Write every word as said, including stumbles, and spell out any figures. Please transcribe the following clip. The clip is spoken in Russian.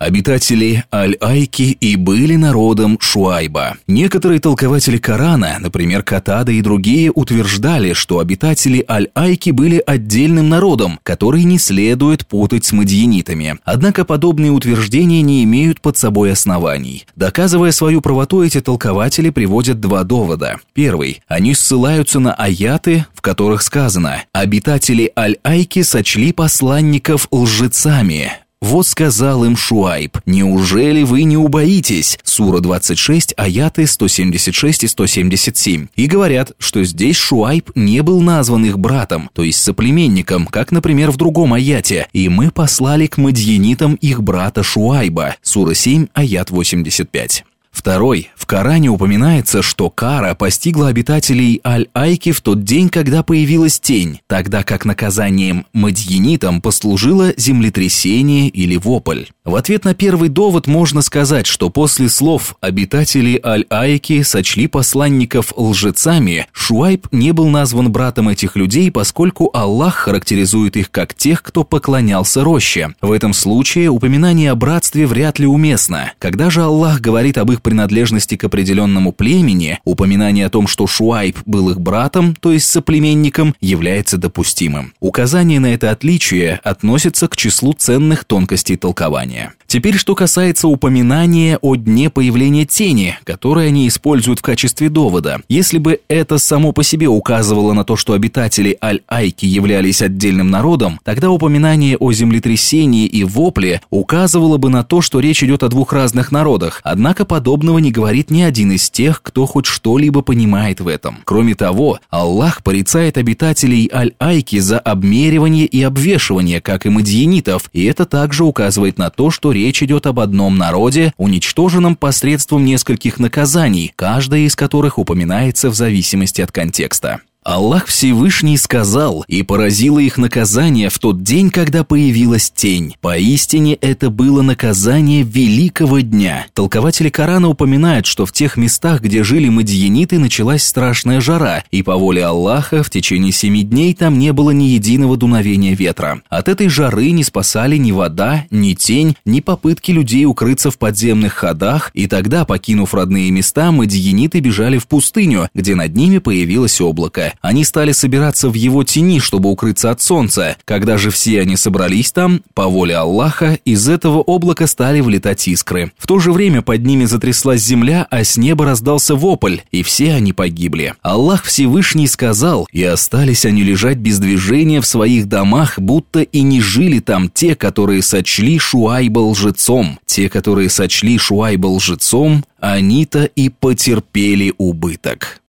Обитатели Аль-Айки и были народом Шуайба. Некоторые толкователи Корана, например, Катада и другие, утверждали, что обитатели Аль-Айки были отдельным народом, который не следует путать с мадьянитами. Однако подобные утверждения не имеют под собой оснований. Доказывая свою правоту, эти толкователи приводят два довода. Первый. Они ссылаются на аяты, в которых сказано: «Обитатели Аль-Айки сочли посланников лжецами». Вот сказал им Шуайб: «Неужели вы не убоитесь?» Сура двадцать шесть, аяты сто семьдесят шесть и сто семьдесят семь. И говорят, что здесь Шуайб не был назван их братом, то есть соплеменником, как, например, в другом аяте: «И мы послали к мадьянитам их брата Шуайба». Сура семь, аят восемьдесят пять. Второй. В Коране упоминается, что кара постигла обитателей Аль-Айки в тот день, когда появилась тень, тогда как наказанием мадьянитам послужило землетрясение или вопль. В ответ на первый довод можно сказать, что после слов «обитатели Аль-Айки сочли посланников лжецами», Шуайб не был назван братом этих людей, поскольку Аллах характеризует их как тех, кто поклонялся роще. В этом случае упоминание о братстве вряд ли уместно. Когда же Аллах говорит об их принадлежности к определенному племени, упоминание о том, что Шуайб был их братом, то есть соплеменником, является допустимым. Указание на это отличие относится к числу ценных тонкостей толкования. Теперь, что касается упоминания о дне появления тени, которое они используют в качестве довода. Если бы это само по себе указывало на то, что обитатели Аль-Айки являлись отдельным народом, тогда упоминание о землетрясении и вопле указывало бы на то, что речь идет о двух разных народах. Однако подобного не говорит ни один из тех, кто хоть что-либо понимает в этом. Кроме того, Аллах порицает обитателей Аль-Айки за обмеривание и обвешивание, как и мадьянитов, и это также указывает на то, что речь идет об одном народе, уничтоженном посредством нескольких наказаний, каждое из которых упоминается в зависимости от контекста. Аллах Всевышний сказал: «И поразило их наказание в тот день, когда появилась тень. Поистине это было наказание великого дня». Толкователи Корана упоминают, что в тех местах, где жили мадьяниты, началась страшная жара, и по воле Аллаха в течение семи дней там не было ни единого дуновения ветра. От этой жары не спасали ни вода, ни тень, ни попытки людей укрыться в подземных ходах, и тогда, покинув родные места, мадьяниты бежали в пустыню, где над ними появилось облако. Они стали собираться в его тени, чтобы укрыться от солнца. Когда же все они собрались там, по воле Аллаха, из этого облака стали влетать искры. В то же время под ними затряслась земля, а с неба раздался вопль, и все они погибли. Аллах Всевышний сказал: «И остались они лежать без движения в своих домах, будто и не жили там те, которые сочли Шуайба лжецом. Те, которые сочли Шуайба лжецом, они-то и потерпели убыток».